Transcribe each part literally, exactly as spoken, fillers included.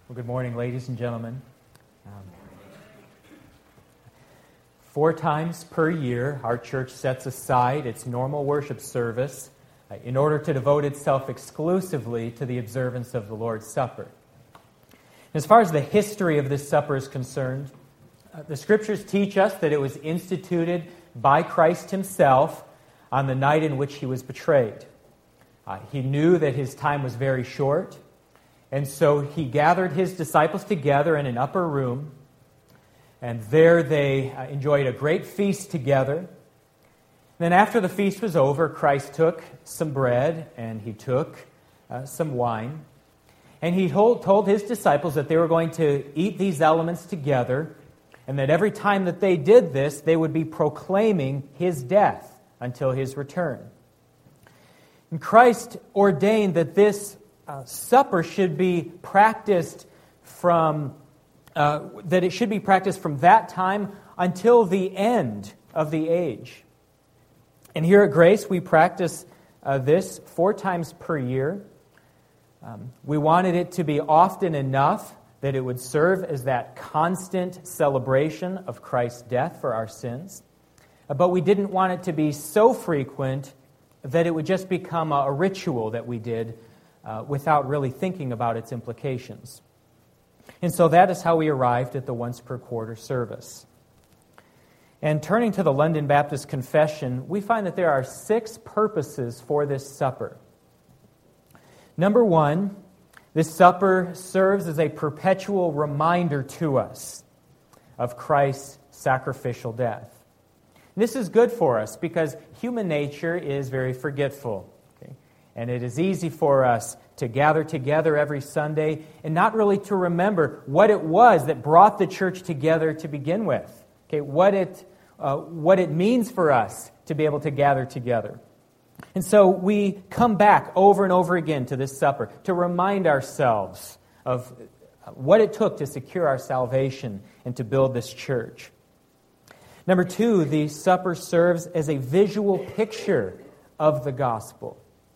Well, good morning, ladies and gentlemen. Um, four times per year, our church sets aside its normal worship service uh, in order to devote itself exclusively to the observance of the Lord's Supper. As far as the history of this supper is concerned, uh, the Scriptures teach us that it was instituted by Christ Himself on the night in which He was betrayed. Uh, he knew that His time was very short, and so He gathered His disciples together in an upper room, and there they uh, enjoyed a great feast together. And then after the feast was over, Christ took some bread and He took uh, some wine, and He told, told His disciples that they were going to eat these elements together, and that every time that they did this, they would be proclaiming His death until His return. And Christ ordained that this Uh, supper should be practiced from, uh, that it should be practiced from that time until the end of the age. And here at Grace, we practice uh, this four times per year. Um, we wanted it to be often enough that it would serve as that constant celebration of Christ's death for our sins. Uh, but we didn't want it to be so frequent that it would just become a, a ritual that we did Uh, without really thinking about its implications. And so that is how we arrived at the once per quarter service. And turning to the London Baptist Confession, we find that there are six purposes for this supper. Number one, this supper serves as a perpetual reminder to us of Christ's sacrificial death. And this is good for us because human nature is very forgetful. And it is easy for us to gather together every Sunday and not really to remember what it was that brought the church together to begin with. Okay, what it uh, what it means for us to be able to gather together. And so we come back over and over again to this supper to remind ourselves of what it took to secure our salvation and to build this church. Number two, the supper serves as a visual picture of the gospel.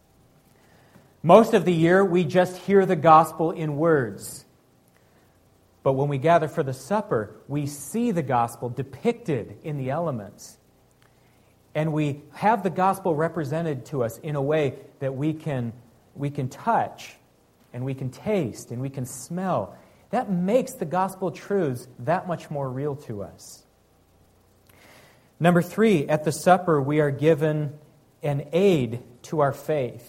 Most of the year, we just hear the gospel in words. But when we gather for the supper, we see the gospel depicted in the elements. And we have the gospel represented to us in a way that we can, we can touch, and we can taste, and we can smell. That makes the gospel truths that much more real to us. Number three, at the supper, we are given an aid to our faith.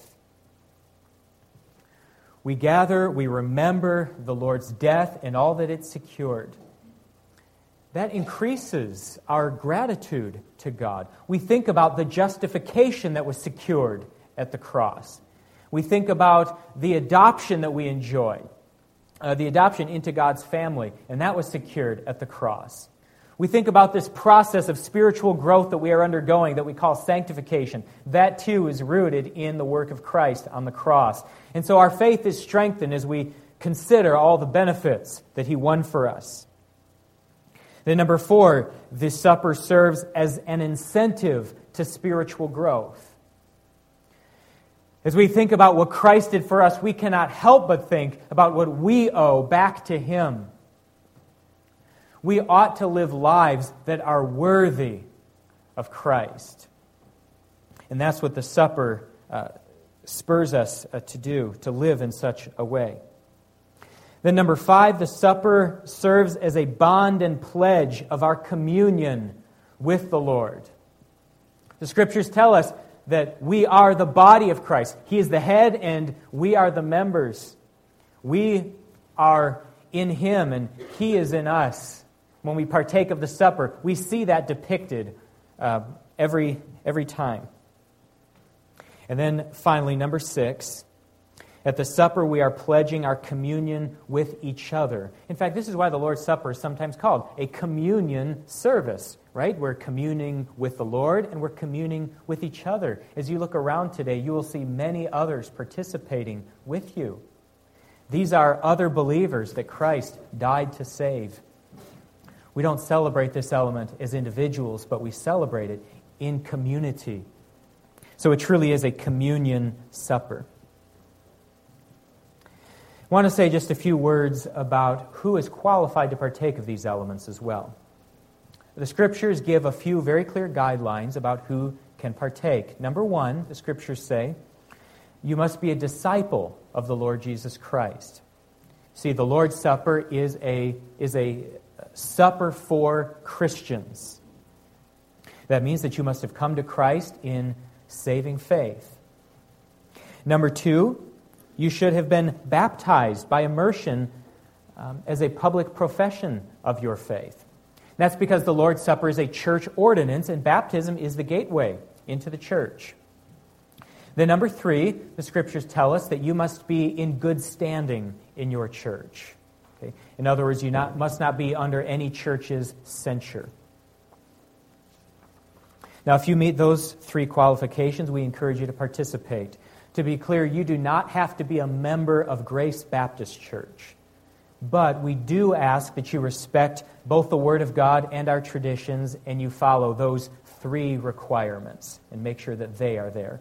We gather, we remember the Lord's death and all that it secured. That increases our gratitude to God. We think about the justification that was secured at the cross. We think about the adoption that we enjoy, uh, the adoption into God's family, and that was secured at the cross. We think about this process of spiritual growth that we are undergoing that we call sanctification. That too is rooted in the work of Christ on the cross. And so our faith is strengthened as we consider all the benefits that He won for us. Then number four, this supper serves as an incentive to spiritual growth. As we think about what Christ did for us, we cannot help but think about what we owe back to Him. We ought to live lives that are worthy of Christ. And that's what the supper uh, spurs us uh, to do, to live in such a way. Then number five, the supper serves as a bond and pledge of our communion with the Lord. The Scriptures tell us that we are the body of Christ. He is the head and we are the members. We are in Him and He is in us. When we partake of the supper, we see that depicted uh, every, every time. And then finally, number six, at the supper we are pledging our communion with each other. In fact, this is why the Lord's Supper is sometimes called a communion service, right? We're communing with the Lord and we're communing with each other. As you look around today, you will see many others participating with you. These are other believers that Christ died to save. We don't celebrate this element as individuals, but we celebrate it in community. So it truly is a communion supper. I want to say just a few words about who is qualified to partake of these elements as well. The Scriptures give a few very clear guidelines about who can partake. Number one, the Scriptures say, you must be a disciple of the Lord Jesus Christ. See, the Lord's Supper is a, is a supper for Christians. That means that you must have come to Christ in saving faith. Number two, you should have been baptized by immersion um, as a public profession of your faith. That's because the Lord's Supper is a church ordinance, and baptism is the gateway into the church. Then number three, the Scriptures tell us that you must be in good standing in your church. Okay? In other words, you not, must not be under any church's censure. Now, if you meet those three qualifications, we encourage you to participate. To be clear, you do not have to be a member of Grace Baptist Church. But we do ask that you respect both the Word of God and our traditions, and you follow those three requirements and make sure that they are there.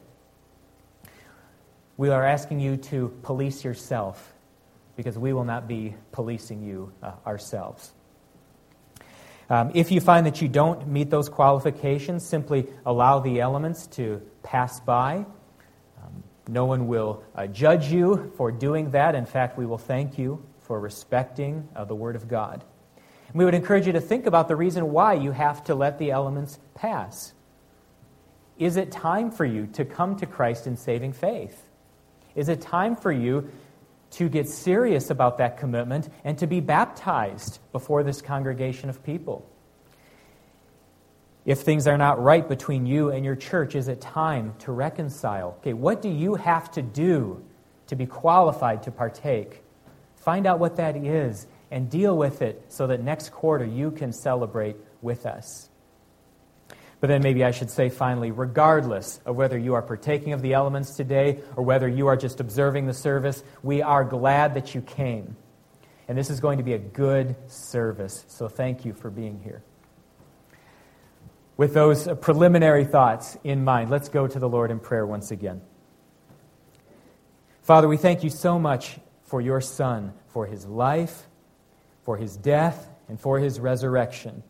We are asking you to police yourself because we will not be policing you uh, ourselves. Um, if you find that you don't meet those qualifications, simply allow the elements to pass by. Um, no one will uh, judge you for doing that. In fact, we will thank you for respecting uh, the Word of God. And we would encourage you to think about the reason why you have to let the elements pass. Is it time for you to come to Christ in saving faith? Is it time for you to get serious about that commitment and to be baptized before this congregation of people? If things are not right between you and your church, is it time to reconcile? Okay, what do you have to do to be qualified to partake? Find out what that is and deal with it so that next quarter you can celebrate with us. But then maybe I should say finally, regardless of whether you are partaking of the elements today or whether you are just observing the service, we are glad that you came. And this is going to be a good service, so thank you for being here. With those preliminary thoughts in mind, let's go to the Lord in prayer once again. Father, we thank you so much for your Son, for his life, for his death, and for his resurrection.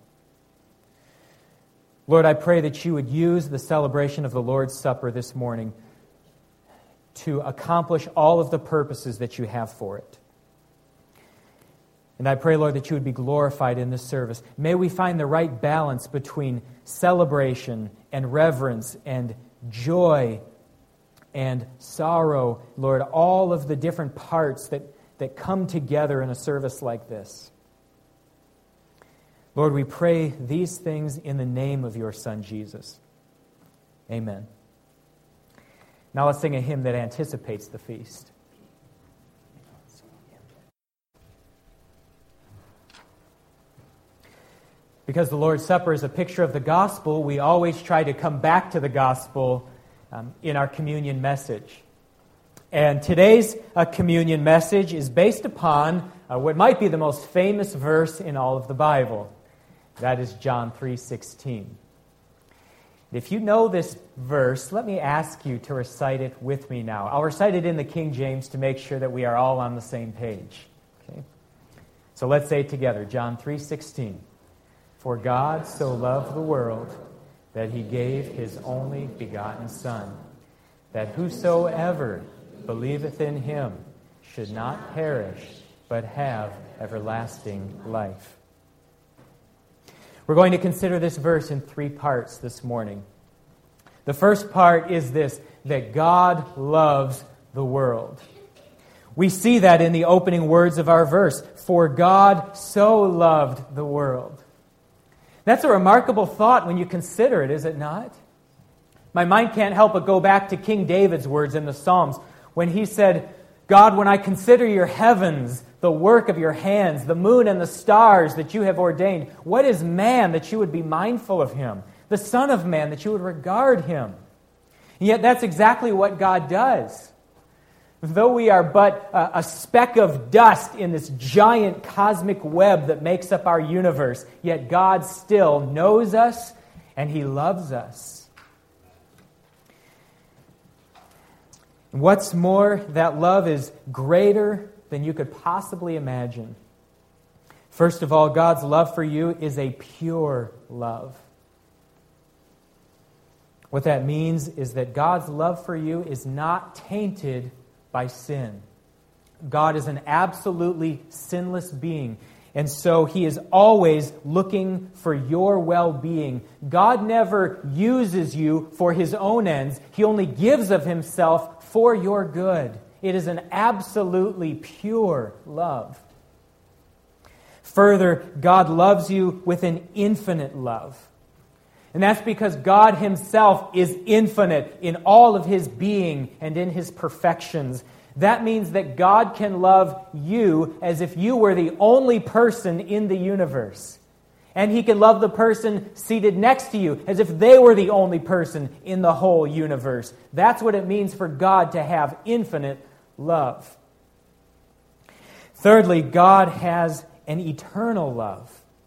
Lord, I pray that you would use the celebration of the Lord's Supper this morning to accomplish all of the purposes that you have for it. And I pray, Lord, that you would be glorified in this service. May we find the right balance between celebration and reverence and joy and sorrow, Lord, all of the different parts that, that come together in a service like this. Lord, we pray these things in the name of your Son, Jesus. Amen. Now let's sing a hymn that anticipates the feast. Because the Lord's Supper is a picture of the gospel, we always try to come back to the gospel Um, in our communion message. And today's uh, communion message is based upon uh, what might be the most famous verse in all of the Bible. That is John three sixteen. If you know this verse, let me ask you to recite it with me now. I'll recite it in the King James to make sure that we are all on the same page. Okay? So let's say it together. John three sixteen. For God so loved the world that he gave his only begotten Son, that whosoever believeth in him should not perish, but have everlasting life. We're going to consider this verse in three parts this morning. The first part is this, that God loves the world. We see that in the opening words of our verse, for God so loved the world. That's a remarkable thought when you consider it, is it not? My mind can't help but go back to King David's words in the Psalms when he said, God, when I consider your heavens, the work of your hands, the moon and the stars that you have ordained, what is man that you would be mindful of him? The Son of Man that you would regard him? And yet that's exactly what God does. Though we are but a speck of dust in this giant cosmic web that makes up our universe, yet God still knows us and he loves us. What's more, that love is greater than you could possibly imagine. First of all, God's love for you is a pure love. What that means is that God's love for you is not tainted by sin. God is an absolutely sinless being, and so He is always looking for your well-being. God never uses you for His own ends. He only gives of Himself for your good. It is an absolutely pure love. Further, God loves you with an infinite love. And that's because God Himself is infinite in all of His being and in His perfections. That means that God can love you as if you were the only person in the universe. And He can love the person seated next to you as if they were the only person in the whole universe. That's what it means for God to have infinite love. Thirdly, God has an eternal love.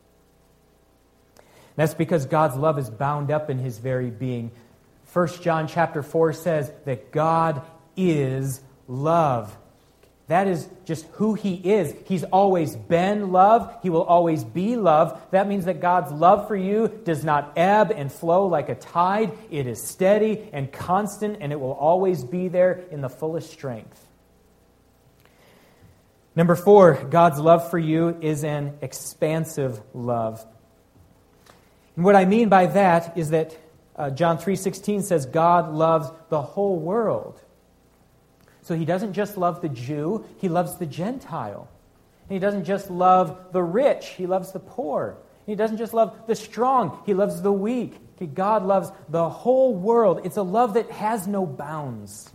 That's because God's love is bound up in His very being. First John chapter four says that God is love. That is just who He is. He's always been love. He will always be love. That means that God's love for you does not ebb and flow like a tide. It is steady and constant, and it will always be there in the fullest strength. Number four, God's love for you is an expansive love. And what I mean by that is that uh, John three sixteen says God loves the whole world. So He doesn't just love the Jew, He loves the Gentile. And He doesn't just love the rich, He loves the poor. He doesn't just love the strong, He loves the weak. Okay, God loves the whole world. It's a love that has no bounds.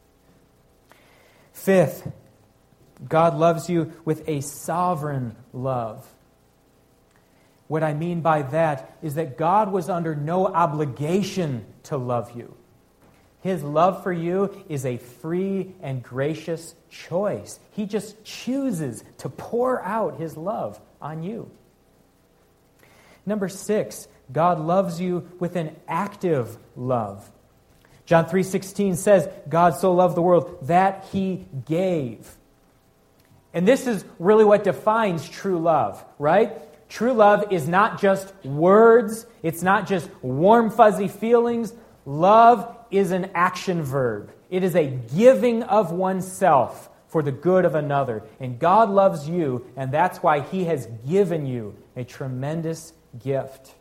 Fifth, God loves you with a sovereign love. What I mean by that is that God was under no obligation to love you. His love for you is a free and gracious choice. He just chooses to pour out His love on you. Number six, God loves you with an active love. John three sixteen says, God so loved the world that He gave. And this is really what defines true love, right? True love is not just words. It's not just warm, fuzzy feelings. Love is an action verb. It is a giving of oneself for the good of another. And God loves you, and that's why He has given you a tremendous gift.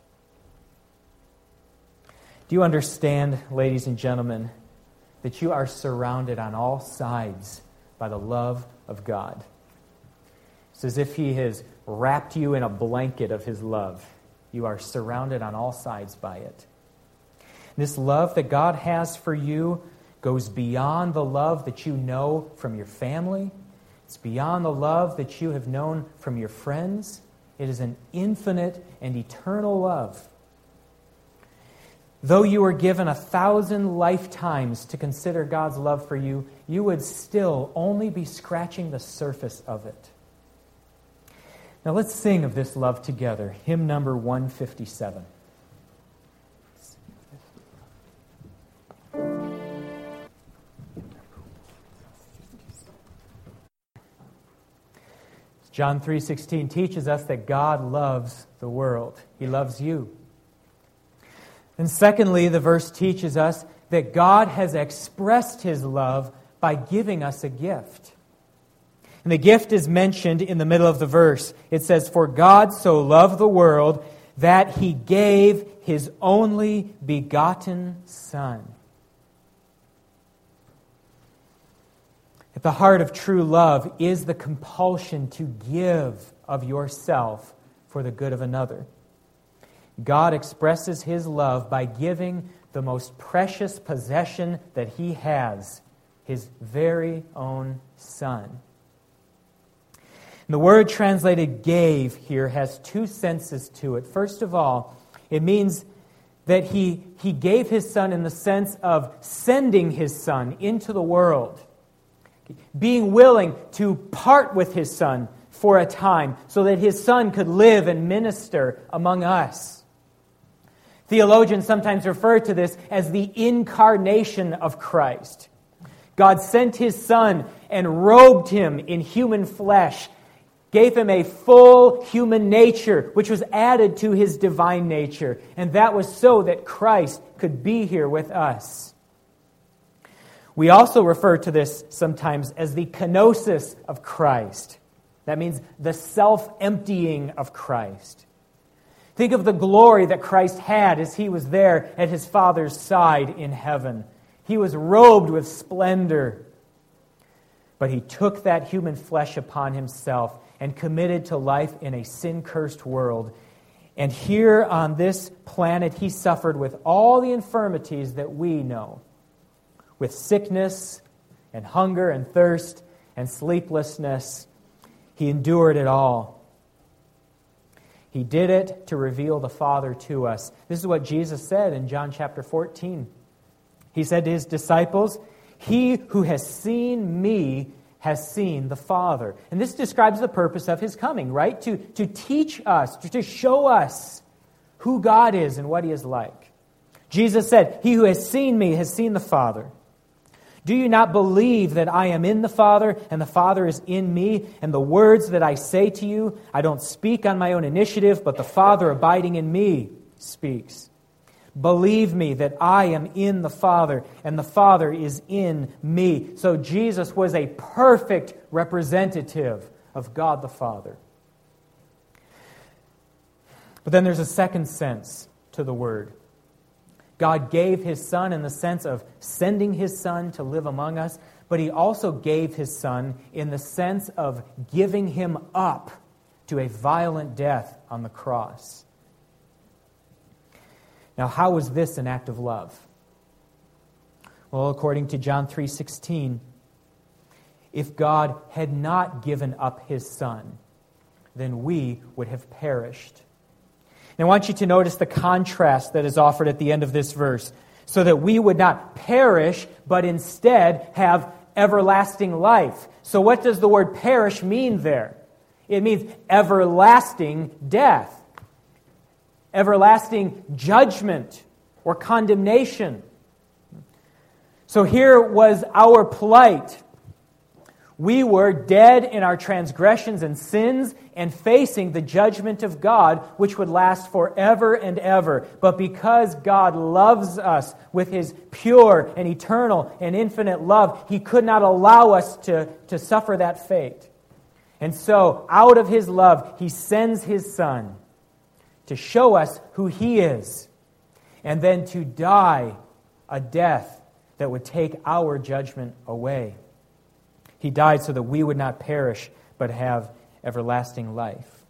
Do you understand, ladies and gentlemen, that you are surrounded on all sides by the love of God? It's as if He has wrapped you in a blanket of His love. You are surrounded on all sides by it. This love that God has for you goes beyond the love that you know from your family. It's beyond the love that you have known from your friends. It is an infinite and eternal love. Though you were given a thousand lifetimes to consider God's love for you, you would still only be scratching the surface of it. Now let's sing of this love together. Hymn number one fifty-seven. John three sixteen teaches us that God loves the world. He loves you. And secondly, the verse teaches us that God has expressed His love by giving us a gift. And the gift is mentioned in the middle of the verse. It says, "For God so loved the world that He gave His only begotten Son." At the heart of true love is the compulsion to give of yourself for the good of another. God expresses His love by giving the most precious possession that He has, His very own Son. And the word translated gave here has two senses to it. First of all, it means that he, he gave His Son in the sense of sending His Son into the world, being willing to part with His Son for a time so that His Son could live and minister among us. Theologians sometimes refer to this as the incarnation of Christ. God sent His Son, and robed him in human flesh, gave him a full human nature, which was added to his divine nature. And that was so that Christ could be here with us. We also refer to this sometimes as the kenosis of Christ. That means the self-emptying of Christ. Think of the glory that Christ had as he was there at his Father's side in heaven. He was robed with splendor. But he took that human flesh upon himself and committed to life in a sin-cursed world. And here on this planet, he suffered with all the infirmities that we know, with sickness and hunger and thirst and sleeplessness. He endured it all. He did it to reveal the Father to us. This is what Jesus said in John chapter fourteen. He said to his disciples, "He who has seen me has seen the Father." And this describes the purpose of his coming, right? To, to teach us, to, to show us who God is and what he is like. Jesus said, "He who has seen me has seen the Father. Do you not believe that I am in the Father and the Father is in me? And the words that I say to you, I don't speak on my own initiative, but the Father abiding in me speaks. Believe me that I am in the Father and the Father is in me." So Jesus was a perfect representative of God the Father. But then there's a second sense to the word. God gave his Son in the sense of sending his Son to live among us, but he also gave his Son in the sense of giving him up to a violent death on the cross. Now, how was this an act of love? Well, according to John three sixteen, if God had not given up his Son, then we would have perished. And I want you to notice the contrast that is offered at the end of this verse, so that we would not perish, but instead have everlasting life. So what does the word perish mean there? It means everlasting death, everlasting judgment or condemnation. So here was our plight. We were dead in our transgressions and sins and facing the judgment of God, which would last forever and ever. But because God loves us with his pure and eternal and infinite love, he could not allow us to, to suffer that fate. And so, out of his love, he sends his Son to show us who he is, and then to die a death that would take our judgment away. He died so that we would not perish, but have everlasting life.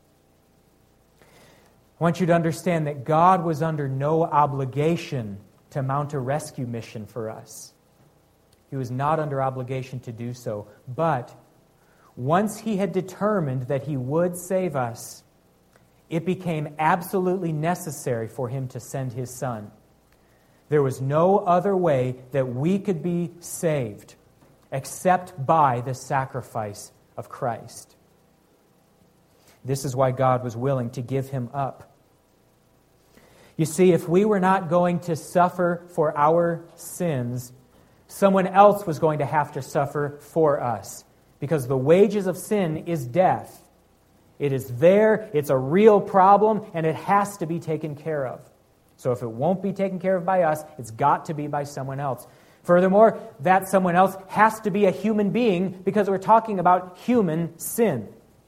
I want you to understand that God was under no obligation to mount a rescue mission for us. He was not under obligation to do so. But once he had determined that he would save us, it became absolutely necessary for him to send his Son. There was no other way that we could be saved except by the sacrifice of Christ. This is why God was willing to give him up. You see, if we were not going to suffer for our sins, someone else was going to have to suffer for us, because the wages of sin is death. It is there, it's a real problem, and it has to be taken care of. So if it won't be taken care of by us, it's got to be by someone else. Furthermore, that someone else has to be a human being, because we're talking about human sin.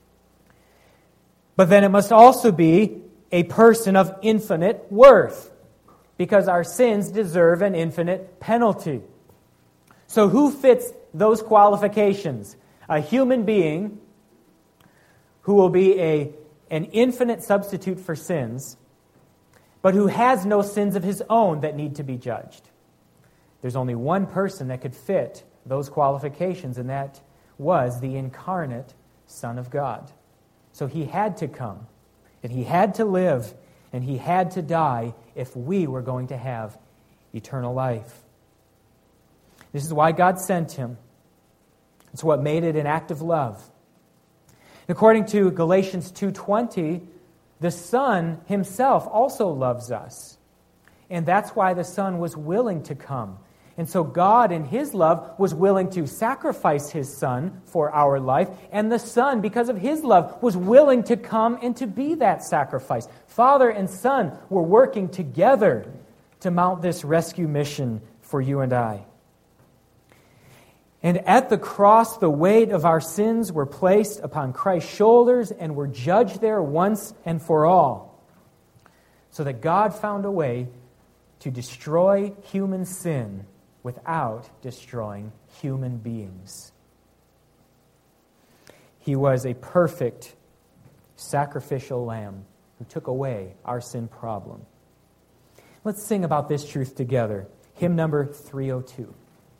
But then it must also be a person of infinite worth, because our sins deserve an infinite penalty. So who fits those qualifications? A human being who will be a, an infinite substitute for sins, but who has no sins of his own that need to be judged. There's only one person that could fit those qualifications, and that was the incarnate Son of God. So he had to come, and he had to live, and he had to die if we were going to have eternal life. This is why God sent him. It's what made it an act of love. According to Galatians two twenty, the Son himself also loves us. And that's why the Son was willing to come And so God, in His love, was willing to sacrifice His Son for our life. And the Son, because of His love, was willing to come and to be that sacrifice. Father and Son were working together to mount this rescue mission for you and I. And at the cross, the weight of our sins were placed upon Christ's shoulders and were judged there once and for all. So that God found a way to destroy human sin without destroying human beings. He was a perfect sacrificial lamb who took away our sin problem. Let's sing about this truth together. Hymn number three oh two.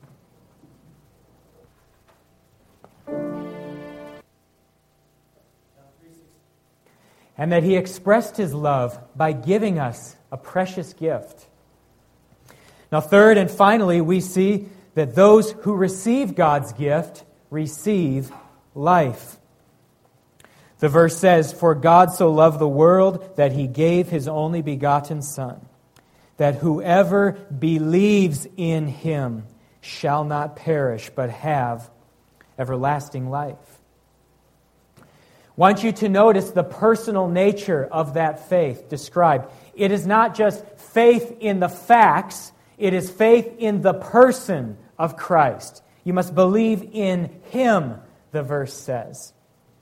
And that He expressed His love by giving us a precious gift. Now, third and finally, we see that those who receive God's gift receive life. The verse says, "For God so loved the world that He gave His only begotten Son, that whoever believes in Him shall not perish, but have everlasting life." I want you to notice the personal nature of that faith described. It is not just faith in the facts, it is faith in the person of Christ. You must believe in Him, the verse says.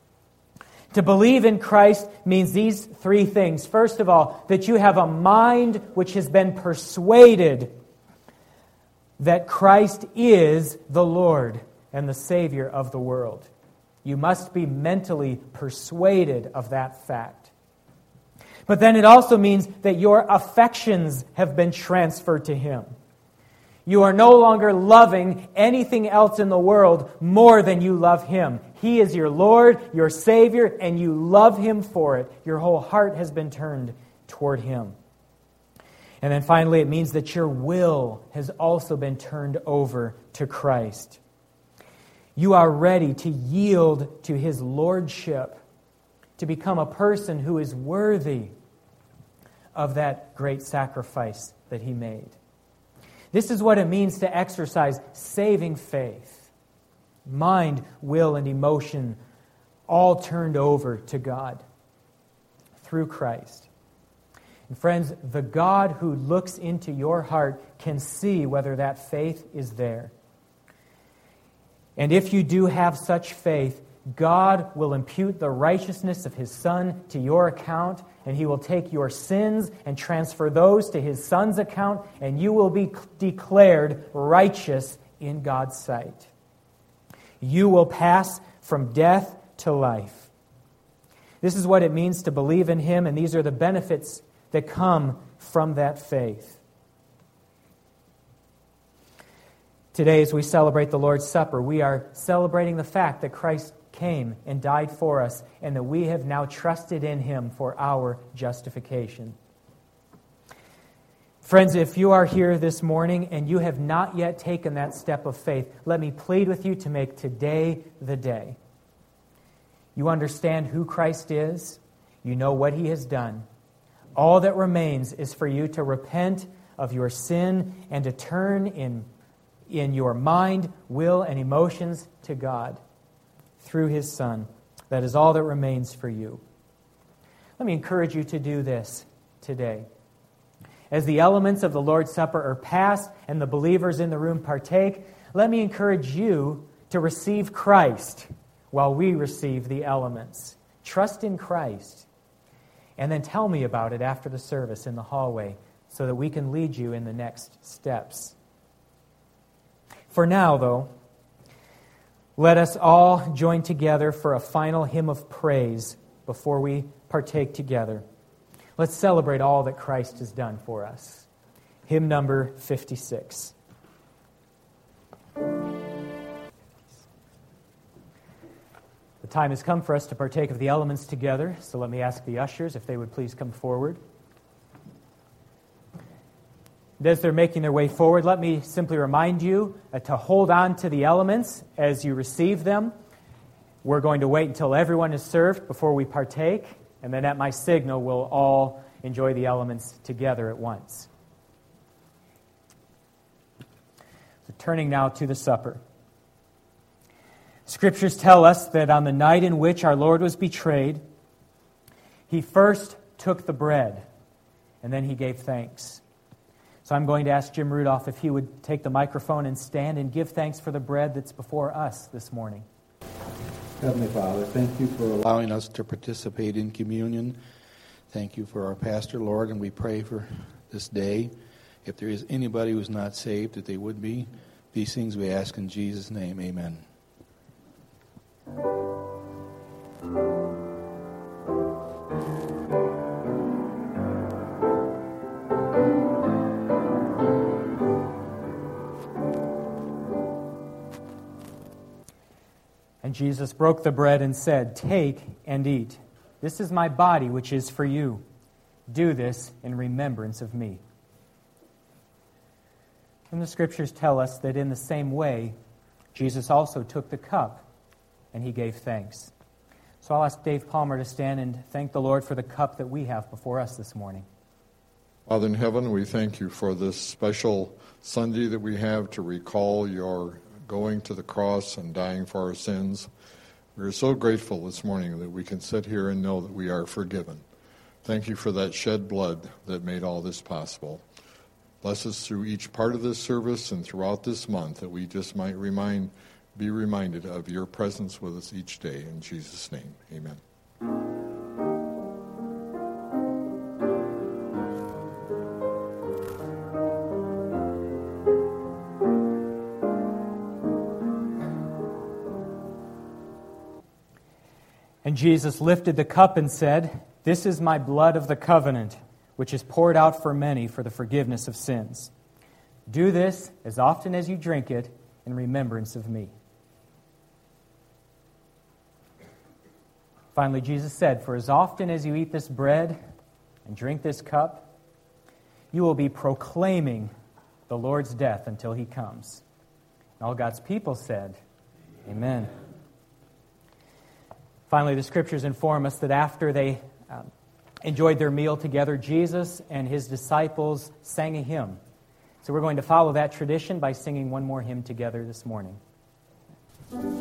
To believe in Christ means these three things. First of all, that you have a mind which has been persuaded that Christ is the Lord and the Savior of the world. You must be mentally persuaded of that fact. But then it also means that your affections have been transferred to Him. You are no longer loving anything else in the world more than you love Him. He is your Lord, your Savior, and you love Him for it. Your whole heart has been turned toward Him. And then finally, it means that your will has also been turned over to Christ. You are ready to yield to His lordship, to become a person who is worthy of that great sacrifice that He made. This is what it means to exercise saving faith. Mind, will, and emotion all turned over to God through Christ. And friends, the God who looks into your heart can see whether that faith is there. And if you do have such faith, God will impute the righteousness of His Son to your account, and He will take your sins and transfer those to His Son's account, and you will be declared righteous in God's sight. You will pass from death to life. This is what it means to believe in Him, and these are the benefits that come from that faith. Today, as we celebrate the Lord's Supper, we are celebrating the fact that Christ came and died for us, and that we have now trusted in Him for our justification. Friends, if you are here this morning and you have not yet taken that step of faith, let me plead with you to make today the day. You understand who Christ is. You know what He has done. All that remains is for you to repent of your sin and to turn in, in your mind, will, and emotions to God through His Son. That is all that remains for you. Let me encourage you to do this today. As the elements of the Lord's Supper are passed and the believers in the room partake, let me encourage you to receive Christ while we receive the elements. Trust in Christ. And then tell me about it after the service in the hallway so that we can lead you in the next steps. For now, though, let us all join together for a final hymn of praise before we partake together. Let's celebrate all that Christ has done for us. Hymn number fifty-six. The time has come for us to partake of the elements together, so let me ask the ushers if they would please come forward. And as they're making their way forward, let me simply remind you uh, to hold on to the elements as you receive them. We're going to wait until everyone is served before we partake, and then at my signal, we'll all enjoy the elements together at once. Turning now to the supper. Scriptures tell us that on the night in which our Lord was betrayed, he first took the bread, and then he gave thanks. So I'm going to ask Jim Rudolph if he would take the microphone and stand and give thanks for the bread that's before us this morning. Heavenly Father, thank you for allowing us to participate in communion. Thank you for our pastor, Lord, and we pray for this day. If there is anybody who's not saved, that they would be. These things we ask in Jesus' name. Amen. And Jesus broke the bread and said, "Take and eat. This is my body, which is for you. Do this in remembrance of me." And the Scriptures tell us that in the same way, Jesus also took the cup and he gave thanks. So I'll ask Dave Palmer to stand and thank the Lord for the cup that we have before us this morning. Father in heaven, we thank you for this special Sunday that we have to recall your going to the cross and dying for our sins. We're so grateful this morning that we can sit here and know that we are forgiven. Thank you for that shed blood that made all this possible. Bless us through each part of this service and throughout this month, that we just might remind, be reminded of your presence with us each day. In Jesus' name, amen. And Jesus lifted the cup and said, "This is my blood of the covenant, which is poured out for many for the forgiveness of sins. Do this as often as you drink it in remembrance of me." Finally, Jesus said, "For as often as you eat this bread and drink this cup, you will be proclaiming the Lord's death until he comes." And all God's people said, Amen. Finally, the Scriptures inform us that after they um, enjoyed their meal together, Jesus and his disciples sang a hymn. So we're going to follow that tradition by singing one more hymn together this morning.